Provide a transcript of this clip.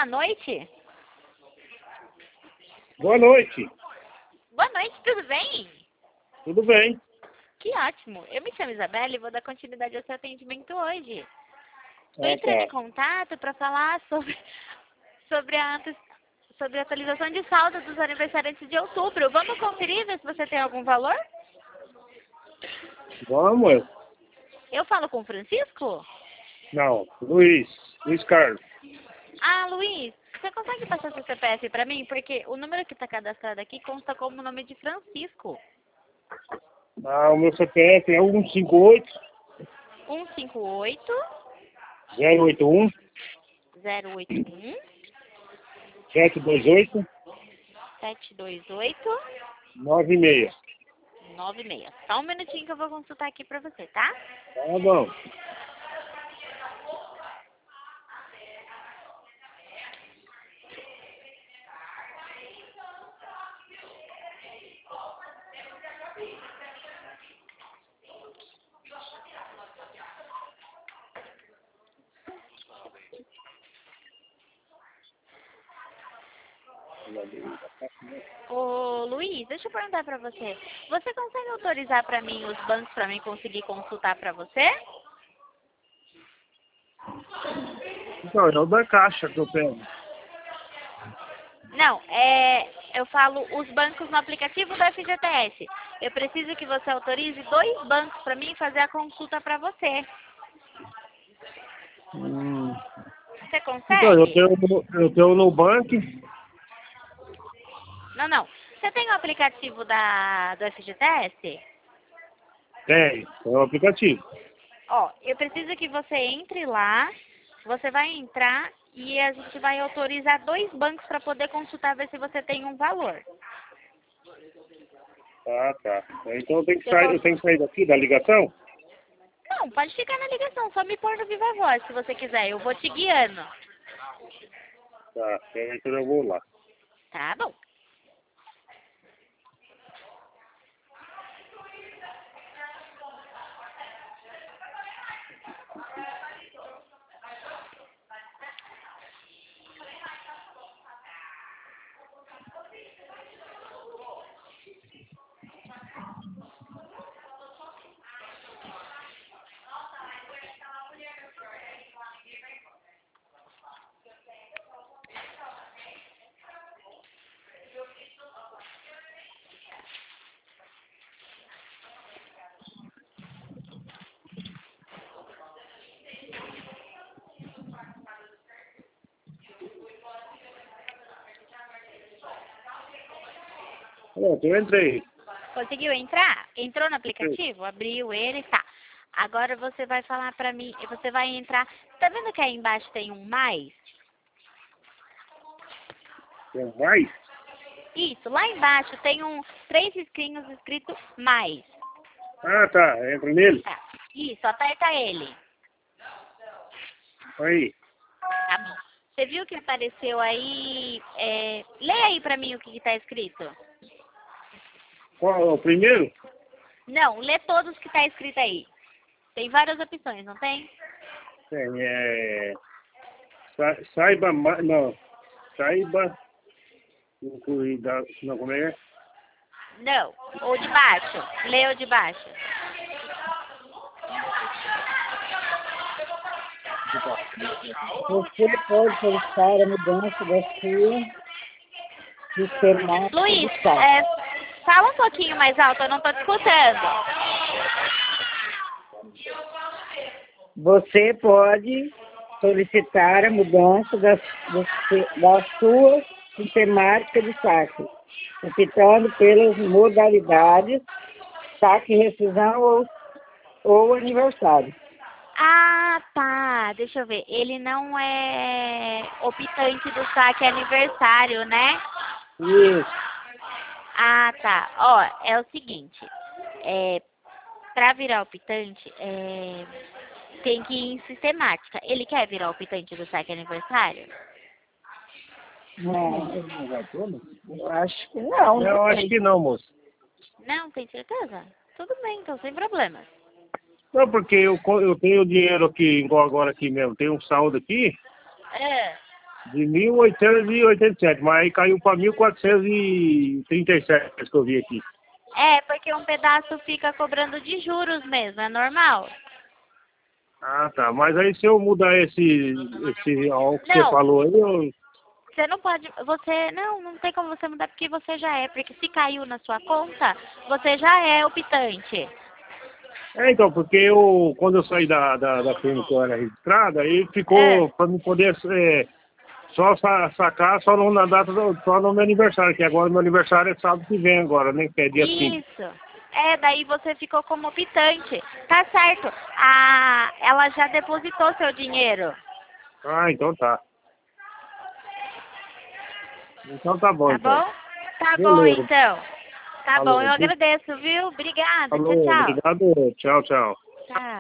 noite. Boa noite. Boa noite, tudo bem? Tudo bem? Que ótimo. Eu me chamo Isabela e vou dar continuidade ao seu atendimento hoje. Estou Ah, entrando em tá. contato para falar sobre a atualização de saldo dos aniversariantes de outubro. Vamos conferir, ver se você tem algum valor? Vamos? Eu falo com o Francisco? Não, Luiz Carlos. Ah, Luiz, você consegue passar seu CPF para mim? Porque o número que está cadastrado aqui consta como nome de Francisco. Ah, o meu CPF é 158 158 081 081 728 728 96. 96. Só um minutinho que eu vou consultar aqui para você, tá? Tá bom. Ô, Luiz, deixa eu perguntar para você. Você consegue autorizar para mim os bancos para mim conseguir consultar para você? Então, é o da Caixa que eu pego. Não, eu falo os bancos no aplicativo do FGTS. Eu preciso que você autorize 2 bancos para mim fazer a consulta para você. Hum. Você Então, eu consegue? tenho no banco. Não. Você tem o aplicativo do FGTS? Tem o aplicativo. Ó, eu preciso que você entre lá. Você vai entrar e a gente vai autorizar 2 bancos para poder consultar, ver se você tem um valor. Ah, tá. Então Eu eu tenho que sair daqui da ligação? Não, pode ficar na ligação, só me pôr no Viva Voz se você quiser. Eu vou te guiando. Tá, então eu vou lá. Tá bom. Pronto, eu entrei. Conseguiu entrar? Entrou no aplicativo? Abriu ele, tá. Agora você vai falar pra mim, você vai entrar. Tá vendo que aí embaixo tem um mais? Tem mais? Isso, lá embaixo tem 3 risquinhos escrito mais. Ah, tá. Entra nele. Tá. Isso, aperta ele. Aí. Tá bom. Você viu que apareceu aí? Lê aí pra mim o que tá escrito. Qual é o primeiro? Não, lê todos que tá escrito aí. Tem várias opções, não tem? Tem, saiba mais. Não. Saiba. Cuidar. Não, como é? Não, ou de baixo. Lê o de baixo. Você pode solicitar a mudança da sua sistemática Luiz, de saque. fala um pouquinho mais alto, eu não tô te escutando. Você pode solicitar a mudança da sua sistemática de saque, optando pelas modalidades saque, rescisão ou aniversário. Ah, tá. Deixa eu ver. Ele não é optante do saque aniversário, né? Isso. Ah, tá. Ó, é o seguinte. Pra virar optante, tem que ir em sistemática. Ele quer virar optante do saque aniversário? Não, eu acho que não. Eu acho que não, moço. Não, tem certeza? Tudo bem, então, sem problemas. Não, porque eu tenho dinheiro aqui, igual agora aqui mesmo. Tem um saldo aqui. É. De 1887, mas aí caiu para 1437, que eu vi aqui. É, porque um pedaço fica cobrando de juros mesmo, é normal. Ah, tá. Mas aí se eu mudar esse ao que você Não. falou aí, eu... Você não pode, não tem como você mudar porque você já é, porque se caiu na sua conta, você já é optante. Então, porque eu, quando eu saí da firma que eu era registrada, aí ficou para me poder só sacar só na data, só no meu aniversário, que agora meu aniversário é sábado que vem agora, né? Que é dia 5. Isso. Daí você ficou como optante. Tá certo. Ela já depositou seu dinheiro. Ah, então tá. Então tá bom, Tá então. bom? Tá bom, Beleza. então. Tá bom, Falou. eu agradeço, viu? Obrigada. Tchau, Falou, tchau. obrigado. Tchau, tchau. Tchau.